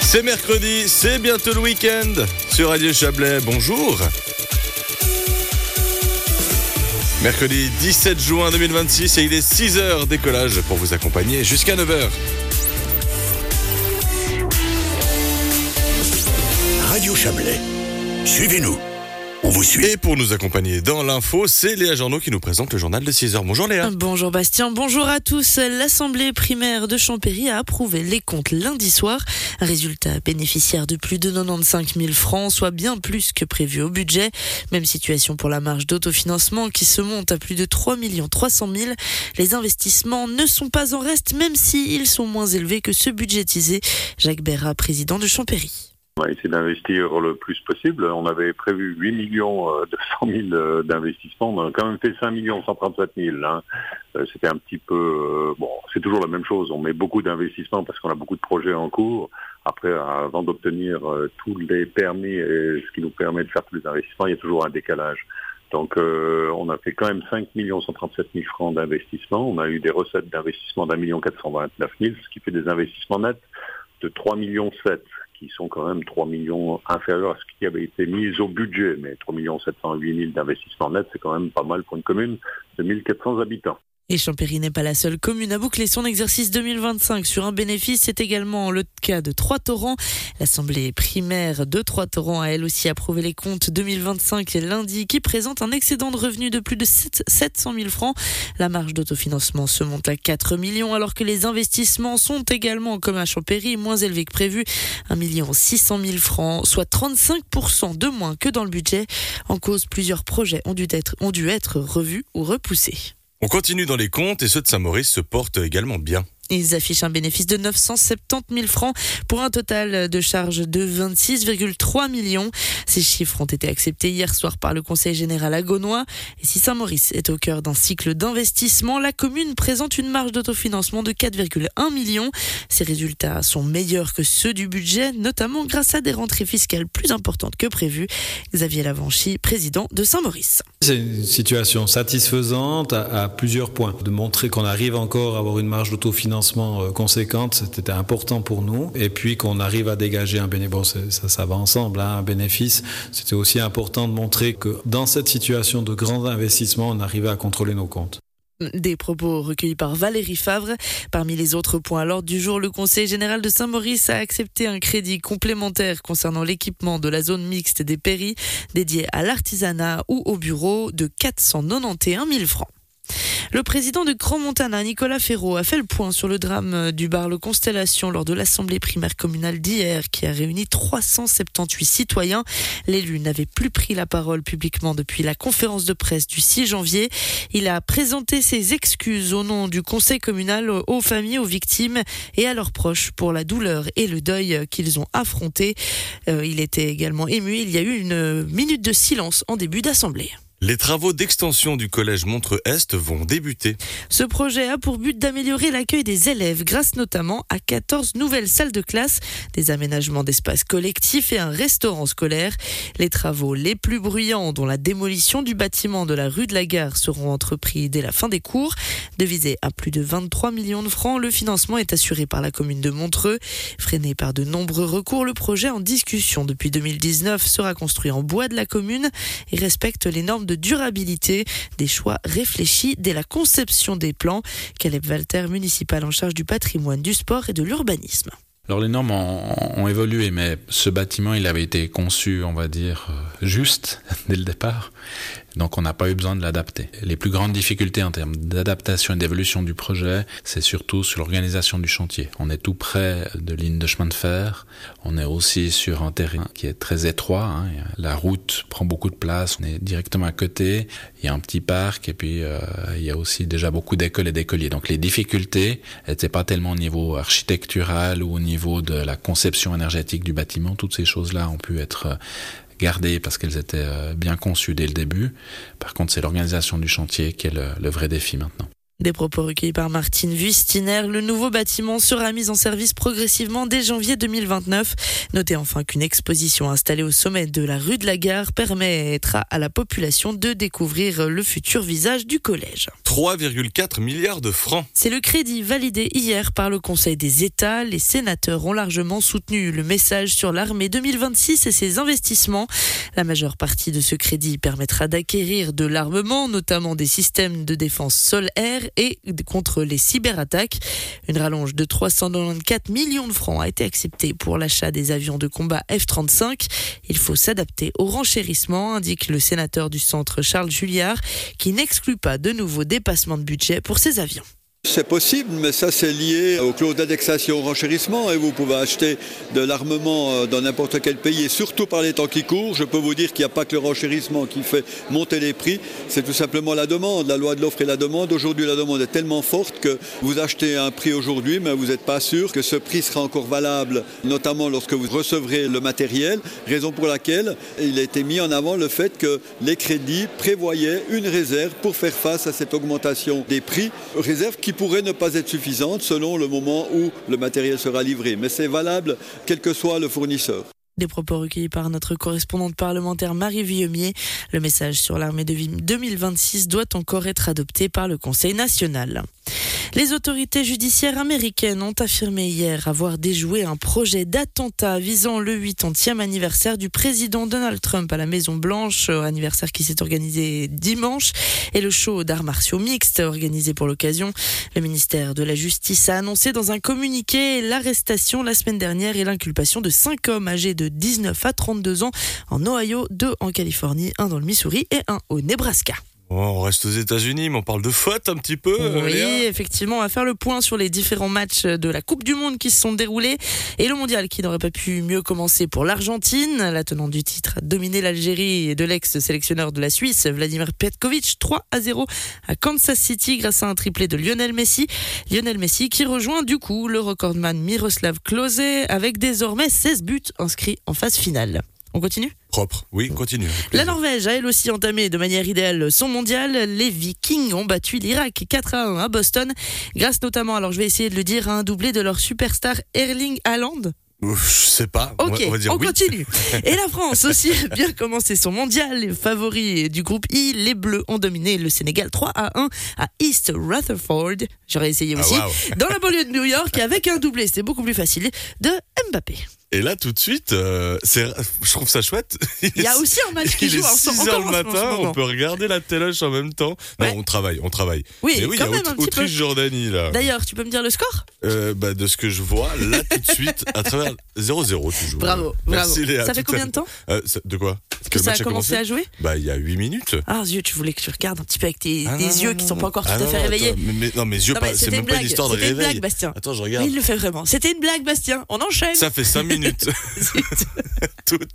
C'est mercredi, c'est bientôt le week-end sur Radio Chablais. Bonjour. Mercredi 17 juin 2026 et il est 6h décollage pour vous accompagner jusqu'à 9h. Radio Chablais, suivez-nous. On vous suit. Et pour nous accompagner dans l'info, c'est Léa Journeau qui nous présente le journal de 6h. Bonjour Léa. Bonjour Bastien, bonjour à tous. L'Assemblée primaire de Champéry a approuvé les comptes lundi soir. Un résultat bénéficiaire de plus de 95 000 francs, soit bien plus que prévu au budget. Même situation pour la marge d'autofinancement qui se monte à plus de 3 300 000. Les investissements ne sont pas en reste, même s'ils sont moins élevés que ceux budgétisés. Jacques Bérat, président de Champéry. On va essayer d'investir le plus possible. On avait prévu 8 200 000 d'investissements. On a quand même fait 5 137 000. C'était un petit peu... c'est toujours la même chose. On met beaucoup d'investissements parce qu'on a beaucoup de projets en cours. Après, avant d'obtenir tous les permis et ce qui nous permet de faire tous les investissements, il y a toujours un décalage. Donc, on a fait quand même 5 137 000 francs d'investissement. On a eu des recettes d'investissement d'1 429 000, ce qui fait des investissements nets de 3,7 millions, qui sont quand même 3 millions inférieurs à ce qui avait été mis au budget. Mais 3 708 000 d'investissement net, c'est quand même pas mal pour une commune de 1400 habitants. Et Champéry n'est pas la seule commune à boucler son exercice 2025 sur un bénéfice. C'est également le cas de Trois-Torrents. L'Assemblée primaire de Trois-Torrents a elle aussi approuvé les comptes 2025 lundi qui présente un excédent de revenus de plus de 700 000 francs. La marge d'autofinancement se monte à 4 millions alors que les investissements sont également, comme à Champéry, moins élevés que prévu. 1 600 000 francs, soit 35% de moins que dans le budget. En cause, plusieurs projets ont dû être revus ou repoussés. On continue dans les comptes et ceux de Saint-Maurice se portent également bien. Ils affichent un bénéfice de 970 000 francs pour un total de charges de 26,3 millions. Ces chiffres ont été acceptés hier soir par le Conseil général agonois. Et si Saint-Maurice est au cœur d'un cycle d'investissement, la commune présente une marge d'autofinancement de 4,1 millions. Ces résultats sont meilleurs que ceux du budget, notamment grâce à des rentrées fiscales plus importantes que prévues. Xavier Lavanchy, président de Saint-Maurice. C'est une situation satisfaisante à plusieurs points. De montrer qu'on arrive encore à avoir une marge d'autofinancement conséquente, c'était important pour nous. Et puis qu'on arrive à dégager un bénéfice, ça va ensemble, un bénéfice. C'était aussi important de montrer que dans cette situation de grand investissement, on arrivait à contrôler nos comptes. Des propos recueillis par Valérie Favre. Parmi les autres points à l'ordre du jour, le Conseil général de Saint-Maurice a accepté un crédit complémentaire concernant l'équipement de la zone mixte des Péris, dédié à l'artisanat ou au bureau de 491 000 francs. Le président de Crans-Montana, Nicolas Ferraud, a fait le point sur le drame du bar Le Constellation lors de l'Assemblée primaire communale d'hier qui a réuni 378 citoyens. L'élu n'avait plus pris la parole publiquement depuis la conférence de presse du 6 janvier. Il a présenté ses excuses au nom du conseil communal aux familles, aux victimes et à leurs proches pour la douleur et le deuil qu'ils ont affronté. Il était également ému. Il y a eu une minute de silence en début d'assemblée. Les travaux d'extension du collège Montreux-Est vont débuter. Ce projet a pour but d'améliorer l'accueil des élèves grâce notamment à 14 nouvelles salles de classe, des aménagements d'espaces collectifs et un restaurant scolaire. Les travaux les plus bruyants, dont la démolition du bâtiment de la rue de la Gare, seront entrepris dès la fin des cours. Devisé à plus de 23 millions de francs, le financement est assuré par la commune de Montreux. Freiné par de nombreux recours, le projet en discussion depuis 2019 sera construit en bois de la commune et respecte les normes de durabilité, des choix réfléchis dès la conception des plans. Caleb Walter, municipal en charge du patrimoine, du sport et de l'urbanisme. Alors les normes ont évolué, mais ce bâtiment, il avait été conçu, on va dire, juste dès le départ. Donc on n'a pas eu besoin de l'adapter. Les plus grandes difficultés en termes d'adaptation et d'évolution du projet, c'est surtout sur l'organisation du chantier. On est tout près de lignes de chemin de fer. On est aussi sur un terrain qui est très étroit. La route prend beaucoup de place. On est directement à côté. Il y a un petit parc et puis il y a aussi déjà beaucoup d'écoles et d'écoliers. Donc les difficultés n'étaient pas tellement au niveau architectural ou au niveau de la conception énergétique du bâtiment. Toutes ces choses-là ont pu être gardées parce qu'elles étaient bien conçues dès le début. Par contre, c'est l'organisation du chantier qui est le vrai défi maintenant. Des propos recueillis par Martine Wüstiner. Le nouveau bâtiment sera mis en service progressivement dès janvier 2029. Notez enfin qu'une exposition installée au sommet de la rue de la Gare permettra à la population de découvrir le futur visage du collège. 3,4 milliards de francs. C'est le crédit validé hier par le Conseil des États. Les sénateurs ont largement soutenu le message sur l'armée 2026 et ses investissements. La majeure partie de ce crédit permettra d'acquérir de l'armement, notamment des systèmes de défense sol-air et contre les cyberattaques. Une rallonge de 394 millions de francs a été acceptée pour l'achat des avions de combat F-35. Il faut s'adapter au renchérissement, indique le sénateur du centre Charles Julliard, qui n'exclut pas de nouveaux dépassements de budget pour ces avions. C'est possible, mais ça c'est lié aux clauses d'indexation au renchérissement et vous pouvez acheter de l'armement dans n'importe quel pays et surtout par les temps qui courent. Je peux vous dire qu'il n'y a pas que le renchérissement qui fait monter les prix, c'est tout simplement la demande, la loi de l'offre et la demande. Aujourd'hui la demande est tellement forte que vous achetez un prix aujourd'hui mais vous n'êtes pas sûr que ce prix sera encore valable, notamment lorsque vous recevrez le matériel, raison pour laquelle il a été mis en avant le fait que les crédits prévoyaient une réserve pour faire face à cette augmentation des prix, réserve qui pourrait ne pas être suffisante selon le moment où le matériel sera livré. Mais c'est valable quel que soit le fournisseur. Des propos recueillis par notre correspondante parlementaire Marie Villemier. Le message sur l'armée de 2026 doit encore être adopté par le Conseil national. Les autorités judiciaires américaines ont affirmé hier avoir déjoué un projet d'attentat visant le 80e anniversaire du président Donald Trump à la Maison-Blanche, anniversaire qui s'est organisé dimanche, et le show d'arts martiaux mixtes organisé pour l'occasion. Le ministère de la Justice a annoncé dans un communiqué l'arrestation la semaine dernière et l'inculpation de 5 hommes âgés de 19 à 32 ans en Ohio, 2 en Californie, 1 dans le Missouri et 1 au Nebraska. On reste aux États-Unis, mais on parle de foot un petit peu. Oui, Léa. effectivement, on va faire le point sur les différents matchs de la Coupe du Monde qui se sont déroulés et le mondial qui n'aurait pas pu mieux commencer pour l'Argentine. La tenante du titre a dominé l'Algérie et de l'ex-sélectionneur de la Suisse, Vladimir Petkovic, 3-0 à Kansas City grâce à un triplé de Lionel Messi. Lionel Messi qui rejoint du coup le recordman Miroslav Klose avec désormais 16 buts inscrits en phase finale. On continue ? Propre, oui, continue. La Norvège a elle aussi entamé de manière idéale son mondial. Les Vikings ont battu l'Irak 4-1 à Boston, grâce notamment, alors je vais essayer de le dire, à un doublé de leur superstar Erling Haaland. Je sais pas. Ok, on va dire on oui. continue. Et la France aussi a bien commencé son mondial. Les favoris du groupe I, les Bleus, ont dominé le Sénégal 3-1 à East Rutherford. J'aurais essayé aussi. Wow. Dans la banlieue de New York, avec un doublé, c'était beaucoup plus facile, de Mbappé. Et là, tout de suite, je trouve ça chouette. Il y a aussi un match qui Il joue est 6h le matin, on peut regarder la téloche en même temps. Ouais. Non, on travaille. Oui, Mais oui, il y quand a même un petit peu. Autriche-Jordanie, là. D'ailleurs, tu peux me dire le score ? De ce que je vois, là, tout de suite, à travers 0-0 toujours. Bravo, Merci, bravo. Léa, Ça fait combien de temps de quoi que le ça a match commencé à jouer ? Il y a 8 minutes. Ah, zut, tu voulais que tu regardes un petit peu avec tes Non, yeux non, qui sont non. pas encore tout Ah à non, fait réveillés. attends, non, mes yeux, Non, mais c'est c'était même une pas une blague. histoire de C'était une réveil. blague, Bastien. Attends, je Mais regarde. il le fait vraiment. C'était une blague, Bastien. On enchaîne. Ça fait 5 minutes. Zut. Tout